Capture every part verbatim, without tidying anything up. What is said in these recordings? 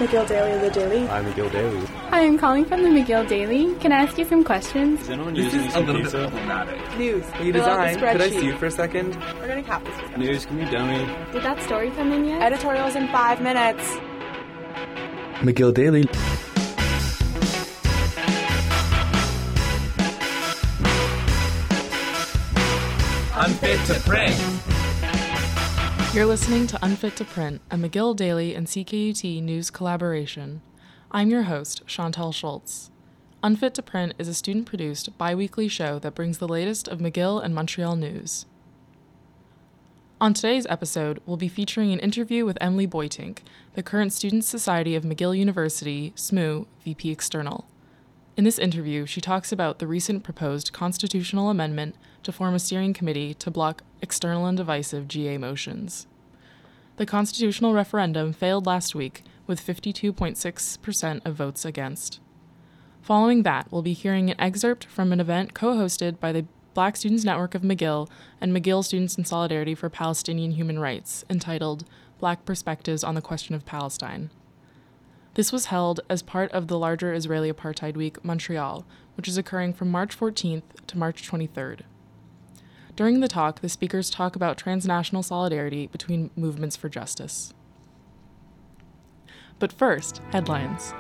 McGill Daily, the Daily. I'm McGill Daily. Hi, I'm calling from the McGill Daily. Can I ask you some questions? Is anyone This using is a little bit pizza? problematic. News. Hey, Fill out the design, could I spreadsheet. see you for a second? We're going to cap this discussion. News, can you dummy? Did that story come in yet? Editorials in five minutes. McGill Daily. Unfit to print. You're listening to Unfit to Print, a McGill Daily and C K U T news collaboration. I'm your host, Chantal Schultz. Unfit to Print is a student-produced, bi-weekly show that brings the latest of McGill and Montreal news. On today's episode, we'll be featuring an interview with Emily Boytink, the current Student Society of McGill University, S M U, V P External. In this interview, she talks about the recent proposed constitutional amendment to form a steering committee to block external and divisive G A motions. The constitutional referendum failed last week with fifty-two point six percent of votes against. Following that, we'll be hearing an excerpt from an event co-hosted by the Black Students Network of McGill and McGill Students in Solidarity for Palestinian Human Rights, entitled Black Perspectives on the Question of Palestine. This was held as part of the larger Israeli Apartheid Week, Montreal, which is occurring from March fourteenth to March twenty-third. During the talk, the speakers talk about transnational solidarity between movements for justice. But first, headlines.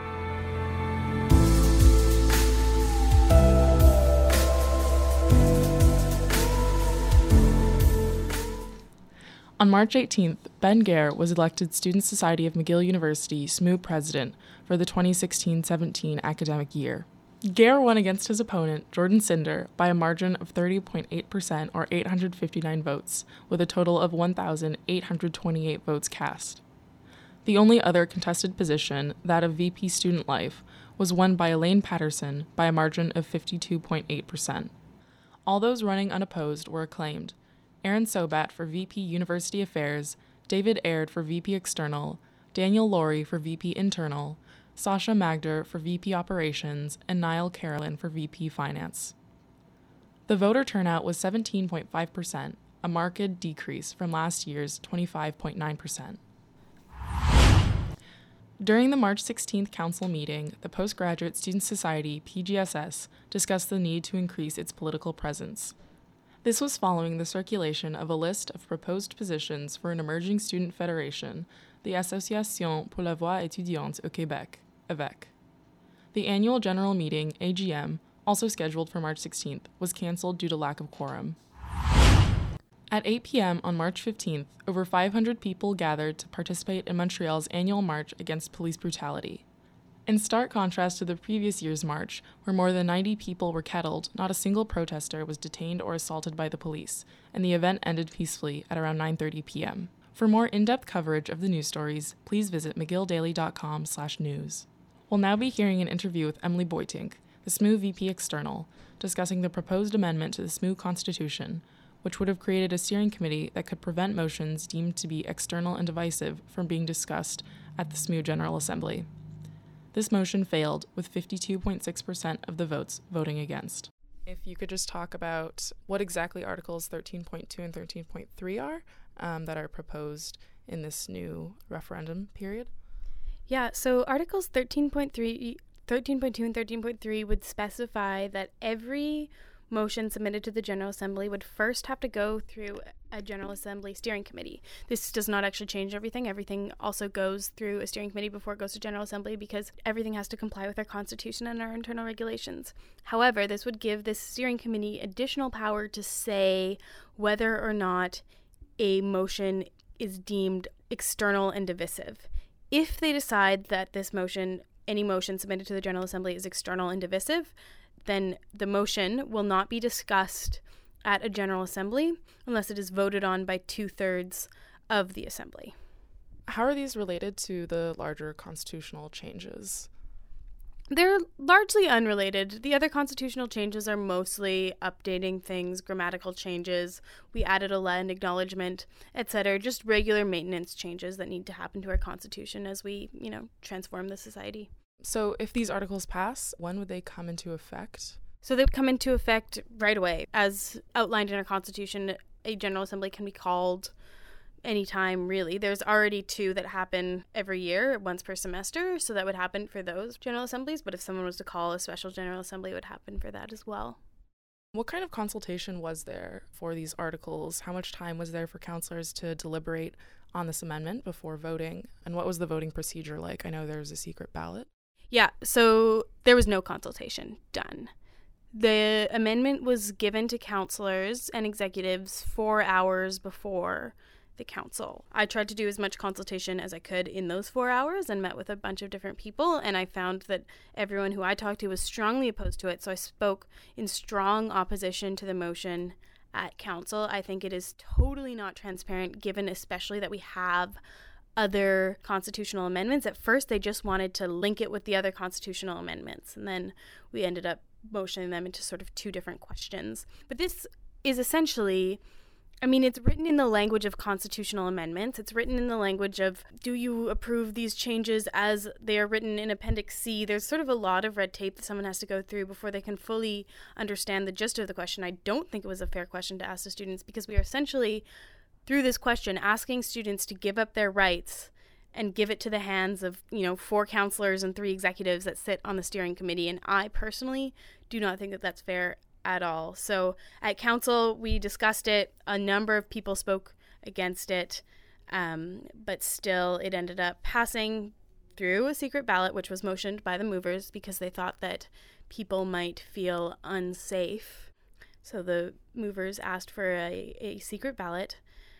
On March eighteenth, Ben Gare was elected Student Society of McGill University S M U president for the twenty sixteen seventeen academic year. Gare won against his opponent, Jordan Cinder, by a margin of thirty point eight percent or eight hundred fifty-nine votes, with a total of one thousand eight hundred twenty-eight votes cast. The only other contested position, that of V P Student Life, was won by Elaine Patterson by a margin of fifty-two point eight percent. All those running unopposed were acclaimed: Aaron Sobat for V P University Affairs, David Aird for V P External, Daniel Laurie for V P Internal, Sasha Magder for V P Operations, and Niall Carolyn for V P Finance. The voter turnout was seventeen point five percent, a marked decrease from last year's twenty-five point nine percent. During the March sixteenth council meeting, the Postgraduate Student Society, P G S S, discussed the need to increase its political presence. This was following the circulation of a list of proposed positions for an emerging student federation, the Association pour la voix étudiante au Québec, A V E C. The annual general meeting, A G M, also scheduled for March sixteenth, was cancelled due to lack of quorum. At eight p.m. on March fifteenth, over five hundred people gathered to participate in Montreal's annual march against police brutality. In stark contrast to the previous year's march, where more than ninety people were kettled, not a single protester was detained or assaulted by the police, and the event ended peacefully at around nine thirty p.m. For more in-depth coverage of the news stories, please visit mcgilldaily.com slash news. We'll now be hearing an interview with Emily Boytink, the S M U V P External, discussing the proposed amendment to the S M U Constitution, which would have created a steering committee that could prevent motions deemed to be external and divisive from being discussed at the S M U General Assembly. This motion failed, with fifty-two point six percent of the votes voting against. If you could just talk about what exactly Articles thirteen point two and thirteen point three are um, that are proposed in this new referendum period. Yeah, so Articles thirteen point three, thirteen point two and thirteen point three would specify that every motion submitted to the General Assembly would first have to go through a General Assembly steering committee. This does not actually change everything. Everything also goes through a steering committee before it goes to General Assembly because everything has to comply with our Constitution and our internal regulations. However, this would give this steering committee additional power to say whether or not a motion is deemed external and divisive. If they decide that this motion, any motion submitted to the General Assembly, is external and divisive, then the motion will not be discussed at a General Assembly unless it is voted on by two-thirds of the Assembly. How are these related to the larger constitutional changes? They're largely unrelated. The other constitutional changes are mostly updating things, grammatical changes. We added a land acknowledgement, et cetera. Just regular maintenance changes that need to happen to our Constitution as we, you know, transform the society. So if these articles pass, when would they come into effect? So they would come into effect right away. As outlined in our Constitution, a General Assembly can be called any time really. There's already two that happen every year, once per semester, so that would happen for those General Assemblies, but if someone was to call a special General Assembly, it would happen for that as well. What kind of consultation was there for these articles? How much time was there for counselors to deliberate on this amendment before voting? And what was the voting procedure like? I know there was a secret ballot. Yeah, so there was no consultation done. The amendment was given to counselors and executives four hours before the council. I tried to do as much consultation as I could in those four hours and met with a bunch of different people, and I found that everyone who I talked to was strongly opposed to it, so I spoke in strong opposition to the motion at council. I think it is totally not transparent, given especially that we have other constitutional amendments. At first, they just wanted to link it with the other constitutional amendments, and then we ended up motioning them into sort of two different questions. But this is essentially, I mean, it's written in the language of constitutional amendments. It's written in the language of, do you approve these changes as they are written in Appendix C? There's sort of a lot of red tape that someone has to go through before they can fully understand the gist of the question. I don't think it was a fair question to ask the students, because we are essentially, through this question, asking students to give up their rights and give it to the hands of, you know, four counselors and three executives that sit on the steering committee. And I personally do not think that that's fair at all. So at council, we discussed it. A number of people spoke against it, um, but still it ended up passing through a secret ballot, which was motioned by the movers because they thought that people might feel unsafe. So the movers asked for a, a secret ballot,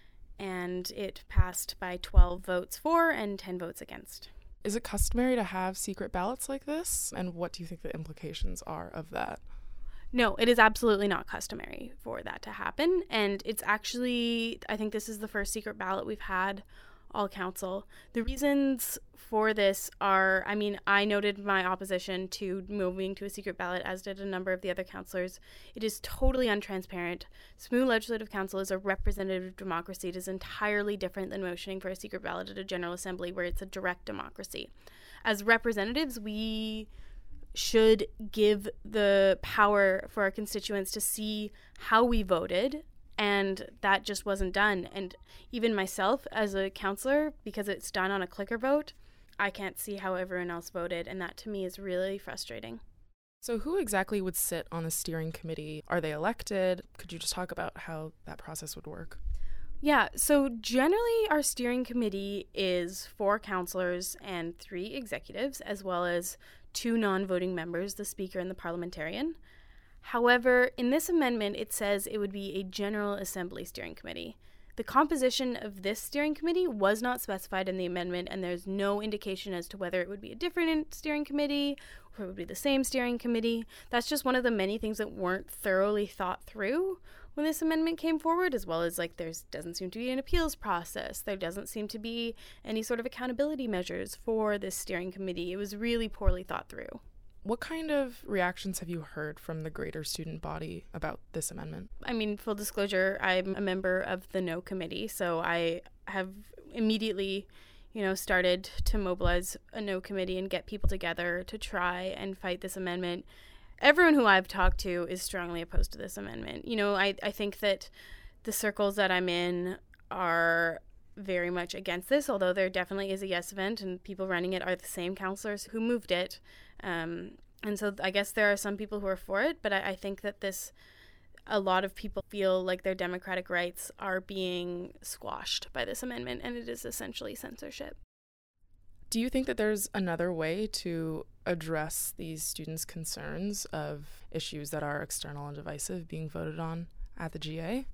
and it passed by twelve votes for and ten votes against. Is it customary to have secret ballots like this? And what do you think the implications are of that? No, it is absolutely not customary for that to happen. And it's actually, I think this is the first secret ballot we've had all council. The reasons for this are, I mean, I noted my opposition to moving to a secret ballot, as did a number of the other councillors. It is totally untransparent. Smoo Legislative Council is a representative democracy. It is entirely different than motioning for a secret ballot at a General Assembly, where it's a direct democracy. As representatives, we should give the power for our constituents to see how we voted, and that just wasn't done. And even myself as a counselor, because it's done on a clicker vote, I can't see how everyone else voted, and that to me is really frustrating. So who exactly would sit on the steering committee? Are they elected? Could you just talk about how that process would work? Yeah, so generally our steering committee is four counselors and three executives, as well as two non-voting members, the speaker and the parliamentarian. However, in this amendment, it says it would be a General Assembly steering committee. The composition of this steering committee was not specified in the amendment, and there's no indication as to whether it would be a different steering committee or it would be the same steering committee. That's just one of the many things that weren't thoroughly thought through when this amendment came forward, as well as like there doesn't seem to be an appeals process. There doesn't seem to be any sort of accountability measures for this steering committee. It was really poorly thought through. What kind of reactions have you heard from the greater student body about this amendment? I mean, full disclosure, I'm a member of the No Committee, so I have immediately, you know, started to mobilize a No Committee and get people together to try and fight this amendment. Everyone who I've talked to is strongly opposed to this amendment. You know, I, I think that the circles that I'm in are very much against this, although there definitely is a yes event, and people running it are the same counselors who moved it. Um, and so I guess there are some people who are for it, but I, I think that this, a lot of people feel like their democratic rights are being squashed by this amendment, and it is essentially censorship. Do you think that there's another way to address these students' concerns of issues that are external and divisive being voted on at the G A?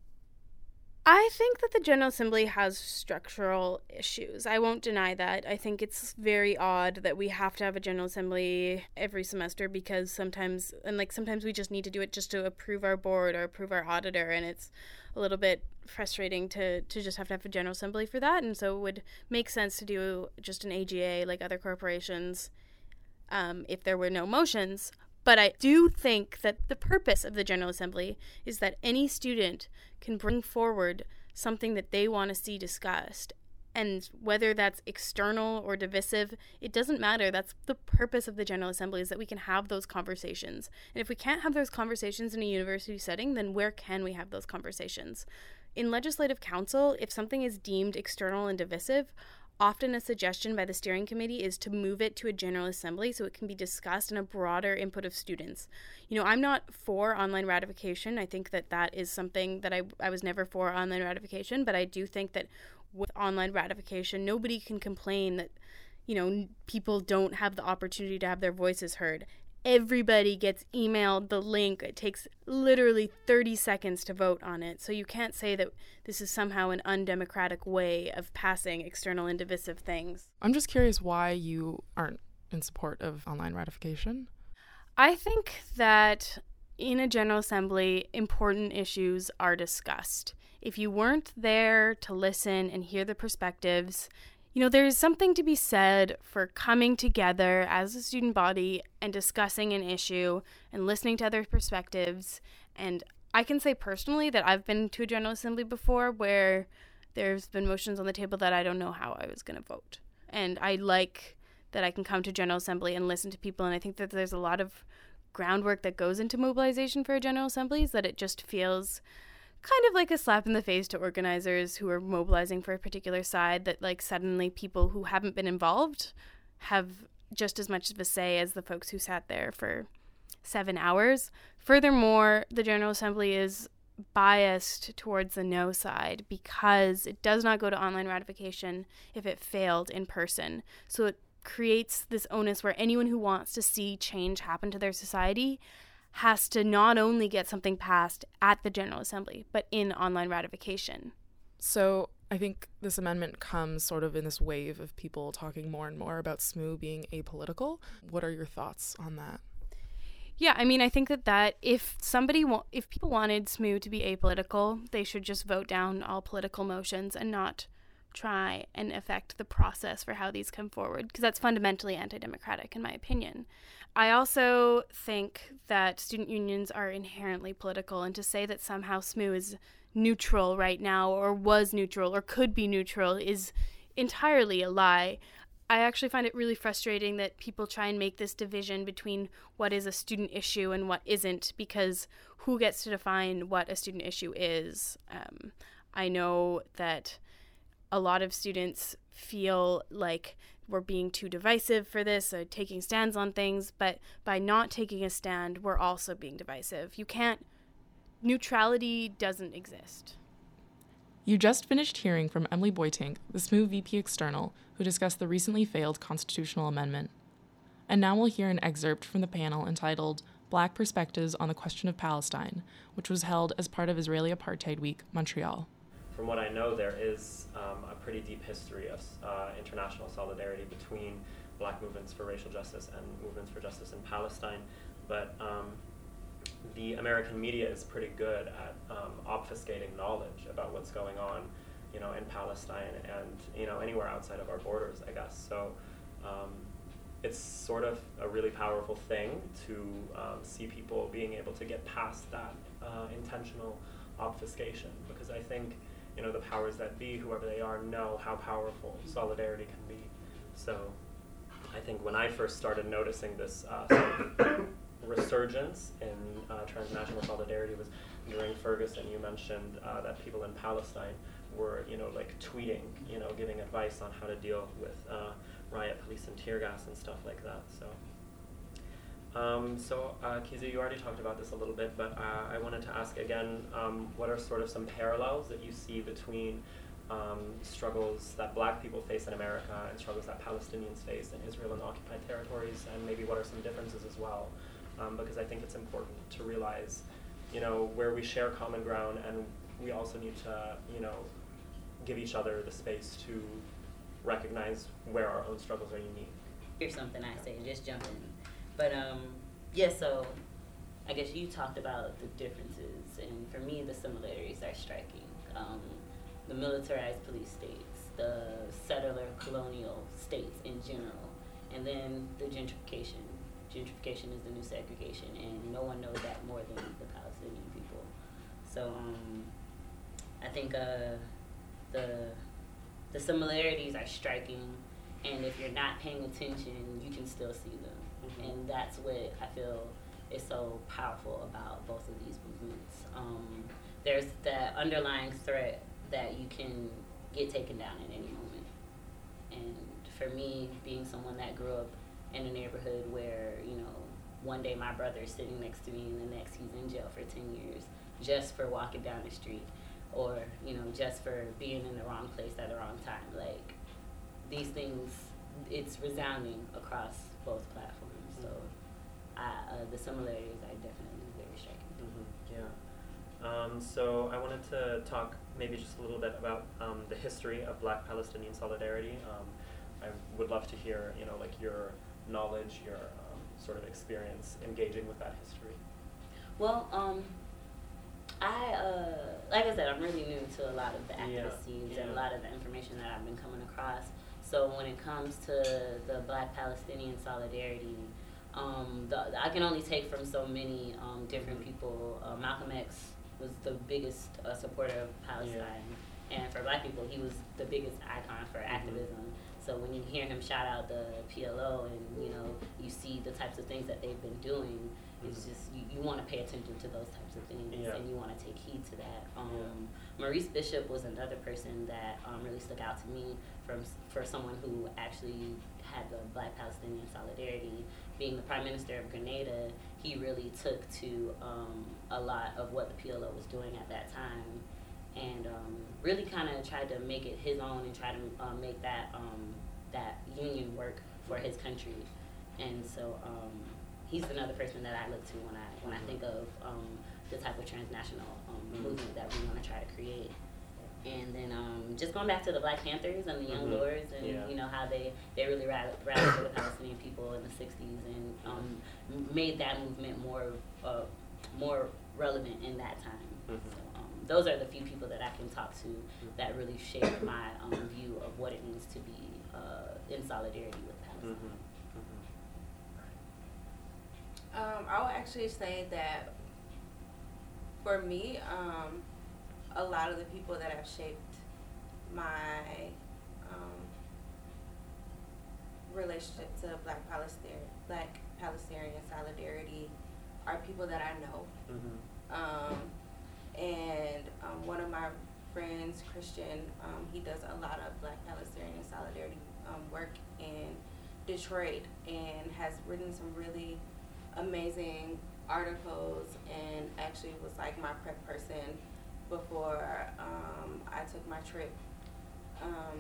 I think that the General Assembly has structural issues. I won't deny that. I think it's very odd that we have to have a General Assembly every semester, because sometimes, and like sometimes we just need to do it just to approve our board or approve our auditor, and it's a little bit frustrating to, to just have to have a General Assembly for that. And so it would make sense to do just an A G A like other corporations um, if there were no motions. But I do think that the purpose of the General Assembly is that any student can bring forward something that they want to see discussed. And whether that's external or divisive, it doesn't matter. That's the purpose of the General Assembly, is that we can have those conversations. And if we can't have those conversations in a university setting, then where can we have those conversations? In legislative council, if something is deemed external and divisive, often a suggestion by the steering committee is to move it to a General Assembly so it can be discussed in a broader input of students. You know, I'm not for online ratification. I think that that is something that I, I was never for online ratification, but I do think that with online ratification, nobody can complain that, you know, people don't have the opportunity to have their voices heard. Everybody gets emailed the link. It takes literally thirty seconds to vote on it. So you can't say that this is somehow an undemocratic way of passing external and divisive things. I'm just curious why you aren't in support of online ratification. I think that in a General Assembly, important issues are discussed. If you weren't there to listen and hear the perspectives, you know, there's something to be said for coming together as a student body and discussing an issue and listening to other perspectives. And I can say personally that I've been to a General Assembly before where there's been motions on the table that I don't know how I was going to vote. And I like that I can come to General Assembly and listen to people. And I think that there's a lot of groundwork that goes into mobilization for a General Assemblies, that it just feels kind of like a slap in the face to organizers who are mobilizing for a particular side, that like suddenly people who haven't been involved have just as much of a say as the folks who sat there for seven hours. Furthermore, the General Assembly is biased towards the no side because it does not go to online ratification if it failed in person. So it creates this onus where anyone who wants to see change happen to their society has to not only get something passed at the General Assembly, but in online ratification. So I think this amendment comes sort of in this wave of people talking more and more about S M U being apolitical. What are your thoughts on that? Yeah, I mean, I think that, that if somebody, wa- if people wanted S M U to be apolitical, they should just vote down all political motions and not try and affect the process for how these come forward, because that's fundamentally anti-democratic in my opinion. I also think that student unions are inherently political, and to say that somehow S M U is neutral right now or was neutral or could be neutral is entirely a lie. I actually find it really frustrating that people try and make this division between what is a student issue and what isn't, because who gets to define what a student issue is? Um, I know that a lot of students feel like we're being too divisive for this, or taking stands on things, but by not taking a stand, we're also being divisive. You can't, neutrality doesn't exist. You just finished hearing from Emily Boytink, the S M U V P External, who discussed the recently failed constitutional amendment. And now we'll hear an excerpt from the panel entitled Black Perspectives on the Question of Palestine, which was held as part of Israeli Apartheid Week, Montreal. From what I know, there is um, a pretty deep history of uh, international solidarity between Black movements for racial justice and movements for justice in Palestine. But um, the American media is pretty good at um, obfuscating knowledge about what's going on, you know, in Palestine and, you know, anywhere outside of our borders, I guess. So um, it's sort of a really powerful thing to um, see people being able to get past that uh, intentional obfuscation, because I think, you know, the powers that be, whoever they are, know how powerful solidarity can be. So I think when I first started noticing this uh, sort of resurgence in uh, transnational solidarity was during Ferguson. You mentioned uh, that people in Palestine were, you know, like tweeting, you know, giving advice on how to deal with uh, riot police and tear gas and stuff like that. So, um, so uh, Kiza, you already talked about this a little bit, but uh, I wanted to ask again, um, what are sort of some parallels that you see between um, struggles that Black people face in America and struggles that Palestinians face in Israel and occupied territories, and maybe what are some differences as well? Um, because I think it's important to realize, you know, where we share common ground, and we also need to, you know, give each other the space to recognize where our own struggles are unique. Here's something I say, just jump in. But um, yeah, so I guess you talked about the differences, and for me, the similarities are striking. Um, the militarized police states, the settler colonial states in general, and then the gentrification. Gentrification is the new segregation, and no one knows that more than the Palestinian people. So um, I think uh, the the similarities are striking, and if you're not paying attention, you can still see them. Mm-hmm. And that's what I feel is so powerful about both of these movements. Um, there's that underlying threat that you can get taken down at any moment. And for me, being someone that grew up in a neighborhood where, you know, one day my brother is sitting next to me and the next he's in jail for ten years just for walking down the street, or, you know, just for being in the wrong place at the wrong time. Like, these things, it's resounding across both platforms. So I, uh, the similarities are definitely very striking. Mm-hmm. Yeah. Um, so I wanted to talk maybe just a little bit about um, the history of Black Palestinian solidarity. Um, I would love to hear, you know, like your knowledge, your um, sort of experience engaging with that history. Well, um, I, uh, like I said, I'm really new to a lot of the activist Yeah, scenes yeah. and a lot of the information that I've been coming across. So when it comes to the Black Palestinian solidarity, um, the, I can only take from so many um, different Mhm. people. Uh, Malcolm X was the biggest uh, supporter of Palestine. And for Black people, he was the biggest icon for Mhm. activism. So when you hear him shout out the P L O and, you know, you see the types of things that they've been doing, it's Mhm. just, you, you want to pay attention to those types of things, Yeah. and you want to take heed to that. Um, Maurice Bishop was another person that um, really stuck out to me from for someone who actually had the Black Palestinian solidarity. Being the Prime Minister of Grenada, he really took to um, a lot of what the P L O was doing at that time, and um, really kind of tried to make it his own and try to um, make that um, that union work for his country. And so um, he's another person that I look to when I when I think of um, the type of transnational um, Mhm. movement that we want to try to create. And then um, just going back to the Black Panthers and the Young Mhm. Lords, and Yeah. you know how they, they really rallied, rallied for the Palestinian people in the sixties and um, m- made that movement more uh, more relevant in that time. Mhm. So um, those are the few people that I can talk to that really share my um, view of what it means to be uh, in solidarity with Palestine. Mm-hmm. Mm-hmm. Um, I would actually say that for me, um, a lot of the people that have shaped my um, relationship to Black Palestinian, Black Palestinian solidarity are people that I know. Mm-hmm. Um, and um, one of my friends, Christian, um, he does a lot of Black Palestinian solidarity um, work in Detroit and has written some really amazing articles, and actually was like my prep person before um, I took my trip, um,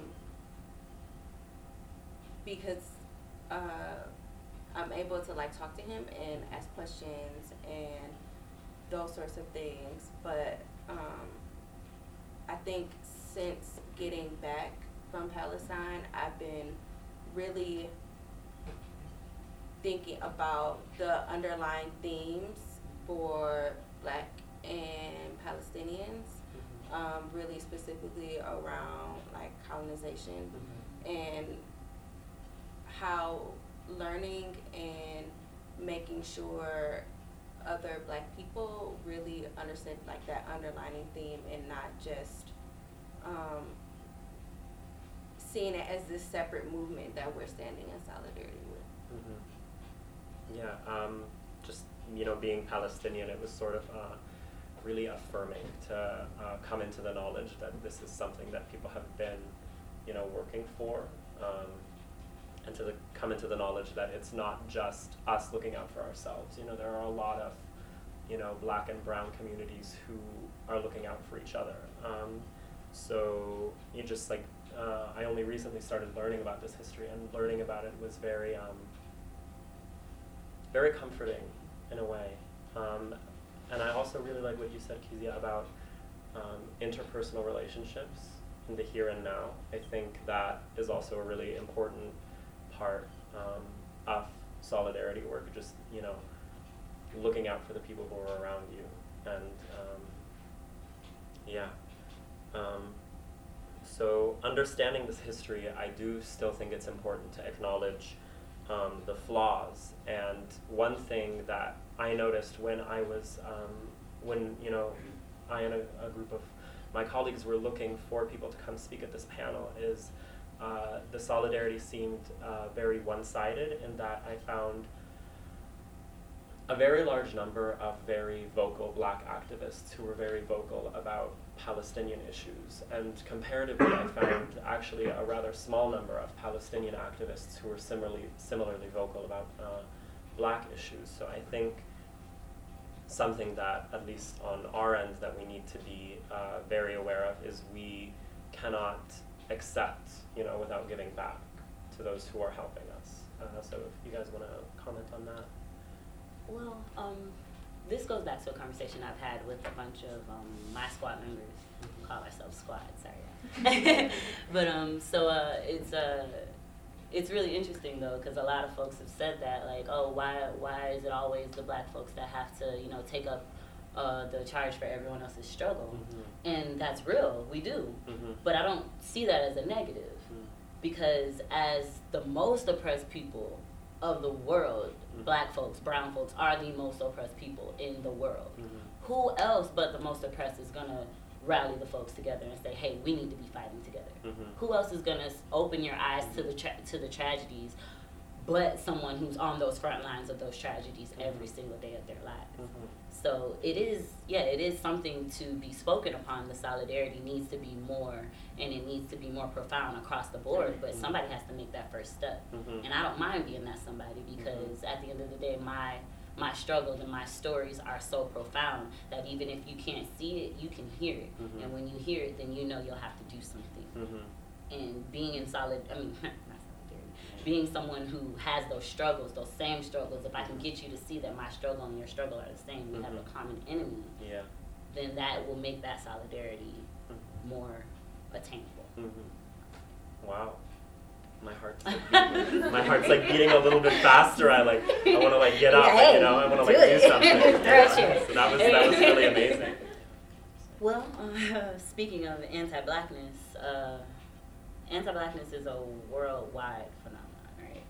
because uh, I'm able to like talk to him and ask questions and those sorts of things. But um, I think since getting back from Palestine, I've been really thinking about the underlying themes for Black and Palestinians, um, really specifically around like colonization, and how learning and making sure other Black people really understand like that underlying theme, and not just um, seeing it as this separate movement that we're standing in solidarity with. Mm-hmm. Yeah, um, just, you know, being Palestinian, it was sort of uh, really affirming to uh, come into the knowledge that this is something that people have been, you know, working for, um, and to the, come into the knowledge that it's not just us looking out for ourselves. You know, there are a lot of, you know, Black and brown communities who are looking out for each other. Um, so you just like, uh, I only recently started learning about this history, and learning about it was very, um, very comforting in a way. Um, and I also really like what you said, Kezia, about um, interpersonal relationships in the here and now. I think that is also a really important part um, of solidarity work, just, you know, looking out for the people who are around you. And um, yeah. Um, so understanding this history, I do still think it's important to acknowledge Um, the flaws. And one thing that I noticed when I was, um, when, you know, I and a, a group of my colleagues were looking for people to come speak at this panel is uh, the solidarity seemed uh, very one-sided, in that I found a very large number of very vocal black activists who were very vocal about Palestinian issues, and comparatively I found actually a rather small number of Palestinian activists who were similarly similarly vocal about uh, black issues. So I think something that, at least on our end, that we need to be uh, very aware of is we cannot accept, you know, without giving back to those who are helping us. Uh, so if you guys want to comment on that. Well, um, this goes back to a conversation I've had with a bunch of um, my squad members. We call ourselves squad, sorry. But um, so uh, it's uh, it's really interesting though, because a lot of folks have said that, like, oh, why why is it always the black folks that have to, you know, take up uh, the charge for everyone else's struggle? Mm-hmm. And that's real, we do. Mm-hmm. But I don't see that as a negative, mm-hmm. because as the most oppressed people of the world, mm-hmm. black folks, brown folks are the most oppressed people in the world. Mm-hmm. Who else but the most oppressed is gonna rally the folks together and say, hey, we need to be fighting together? Mm-hmm. Who else is gonna open your eyes mm-hmm. to the tra- to the tragedies but someone who's on those front lines of those tragedies mm-hmm. every single day of their lives? Mm-hmm. So it is, yeah, it is something to be spoken upon. The solidarity needs to be more, and it needs to be more profound across the board, but mm-hmm. somebody has to make that first step. Mm-hmm. And I don't mind being that somebody, because mm-hmm. at the end of the day, my my struggles and my stories are so profound that even if you can't see it, you can hear it. Mm-hmm. And when you hear it, then you know you'll have to do something. Mm-hmm. And being in solid, I mean, not solidarity, being someone who has those struggles, those same struggles, if I can get you to see that my struggle and your struggle are the same, we mm-hmm. have a common enemy, yeah. then that will make that solidarity mm-hmm. more attainable. Mm-hmm. Wow. My heart's like beating, my heart's like beating a little bit faster. I like I want to like get up, yeah, you know. I want to like do, do something. Yeah. So that was that was really amazing. Well, uh, speaking of anti-blackness, uh, anti-blackness is a worldwide phenomenon, right?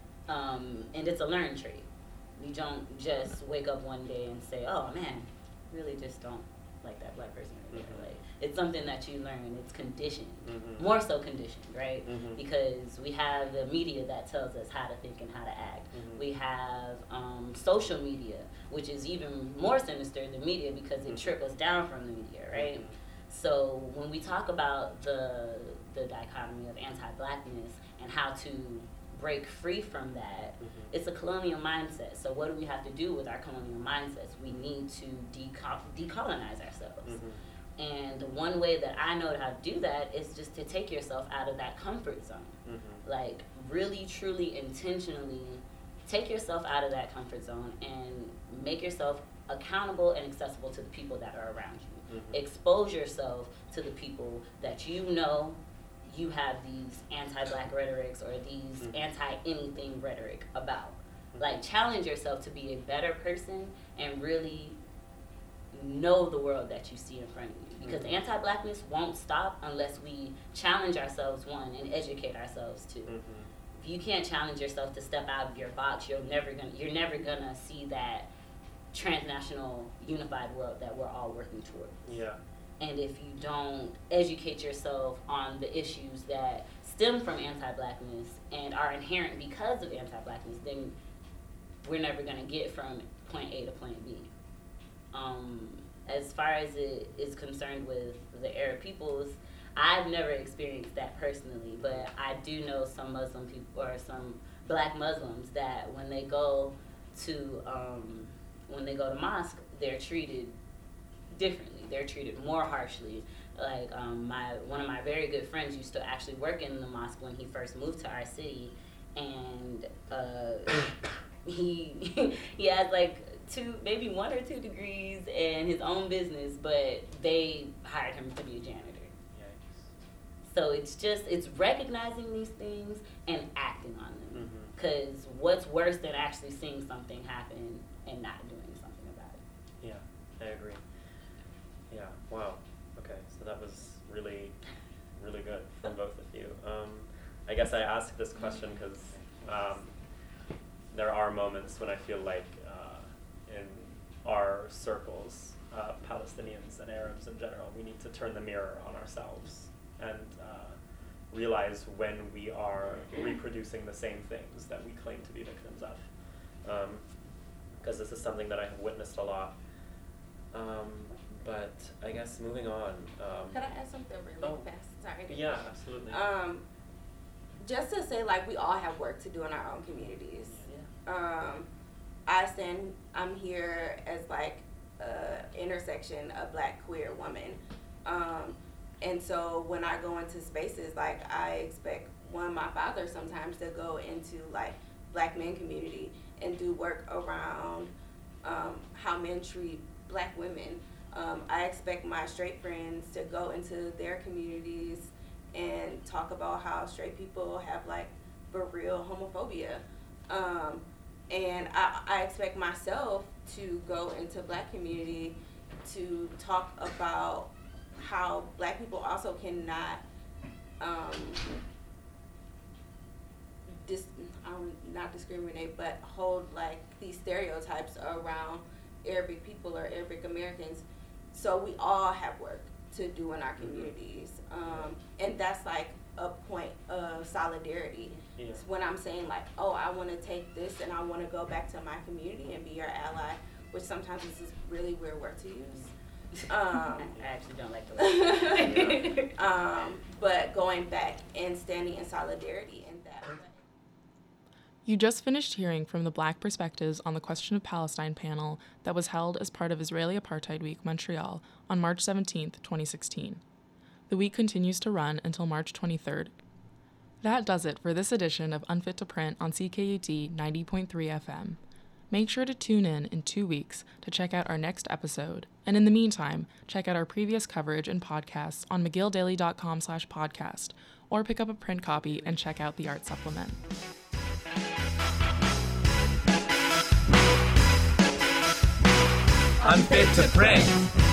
Um, and it's a learned trait. You don't just wake up one day and say, "Oh man, really just don't like that black person right there." Mm-hmm. Like, it's something that you learn. It's conditioned, mm-hmm. more so conditioned, right? Mm-hmm. Because we have the media that tells us how to think and how to act. Mm-hmm. We have um, social media, which is even more sinister than media because it mm-hmm. trickles down from the media, right? Mm-hmm. So when we talk about the the dichotomy of anti-blackness and how to break free from that, mm-hmm. it's a colonial mindset. So what do we have to do with our colonial mindsets? We need to deco- decolonize ourselves. Mm-hmm. And one way that I know how to do that is just to take yourself out of that comfort zone. Mm-hmm. Like, really, truly, intentionally take yourself out of that comfort zone and make yourself accountable and accessible to the people that are around you. Mm-hmm. Expose yourself to the people that you know you have these anti-black rhetorics or these mm-hmm. anti-anything rhetoric about. Mm-hmm. Like, challenge yourself to be a better person and really know the world that you see in front of you. Because mm-hmm. anti-blackness won't stop unless we challenge ourselves, one, and educate ourselves, two. Mm-hmm. If you can't challenge yourself to step out of your box, you're never gonna you're never gonna see that transnational unified world that we're all working towards. Yeah. And if you don't educate yourself on the issues that stem from anti-blackness and are inherent because of anti-blackness, then we're never gonna get from point A to point B. Um, as far as it is concerned with the Arab peoples, I've never experienced that personally, but I do know some Muslim people or some black Muslims that when they go to um, when they go to mosque, they're treated differently. They're treated more harshly. Like um, my one of my very good friends used to actually work in the mosque when he first moved to our city, and uh, he he has like two, maybe one or two degrees and his own business, but they hired him to be a janitor. Yikes. So it's just, it's recognizing these things and acting on them. Because mm-hmm. what's worse than actually seeing something happen and not doing something about it? Yeah, I agree. Yeah, wow. Okay, so that was really, really good from both of you. Um, I guess I asked this question because um, there are moments when I feel like in our circles, uh, Palestinians and Arabs in general, we need to turn the mirror on ourselves and uh, realize when we are reproducing the same things that we claim to be victims of. because this is something that I have witnessed a lot. Um, but I guess moving on. Um, Could I add something really oh, fast? Sorry. Yeah, absolutely. Um, just to say, like, we all have work to do in our own communities. Yeah. Um, I stand, I'm here as, like, a intersection of Black queer woman. Um, and so when I go into spaces, like, I expect, one, my father sometimes to go into, like, Black men community and do work around um, how men treat Black women. Um, I expect my straight friends to go into their communities and talk about how straight people have, like, for real homophobia. Um, and I, I expect myself to go into Black community to talk about how Black people also cannot um, dis, um, not discriminate, but hold, like, these stereotypes around Arabic people or Arabic Americans. So we all have work to do in our communities. Um, and that's like a point of solidarity. Yeah. It's when I'm saying, like, oh, I want to take this and I want to go back to my community and be your ally, which sometimes is this really weird word to use. Um, I actually don't like the word. um, but going back and standing in solidarity in that way. You just finished hearing from the Black Perspectives on the Question of Palestine panel that was held as part of Israeli Apartheid Week Montreal on March seventeenth, twenty sixteen. The week continues to run until March twenty-third. That does it for this edition of Unfit to Print on C K U T ninety point three F M. Make sure to tune in in two weeks to check out our next episode, and in the meantime, check out our previous coverage and podcasts on mcgilldaily.com slash podcast, or pick up a print copy and check out the art supplement. Unfit to Print.